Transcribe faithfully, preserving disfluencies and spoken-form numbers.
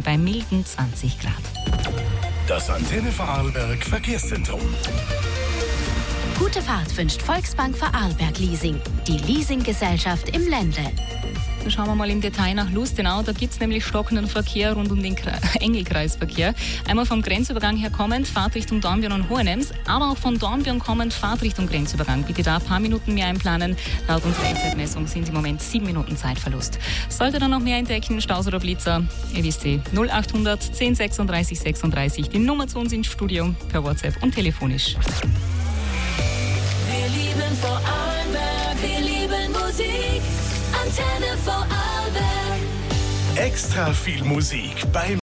bei milden zwanzig Grad. Das Antenne Vorarlberg Verkehrszentrum. Gute Fahrt wünscht Volksbank Vorarlberg Leasing, die Leasinggesellschaft im Ländle. Dann schauen wir mal im Detail nach Lustenau. Da gibt es nämlich stockenden Verkehr rund um den Kre- Engelkreisverkehr. Einmal vom Grenzübergang her kommend, Fahrt Richtung Dornbirn und Hohenems, aber auch von Dornbirn kommend, Fahrt Richtung Grenzübergang. Bitte da ein paar Minuten mehr einplanen. Laut unserer Endzeitmessung sind es im Moment sieben Minuten Zeitverlust. Sollte dann noch mehr entdecken, Staus oder Blitzer, ihr wisst eh, null achthundert zehn sechsunddreißig sechsunddreißig, die Nummer zu uns ins Studio, per WhatsApp und telefonisch. Wir lieben Vorarlberg, wir lieben Musik. Antenne Vorarlberg. Extra viel Musik beim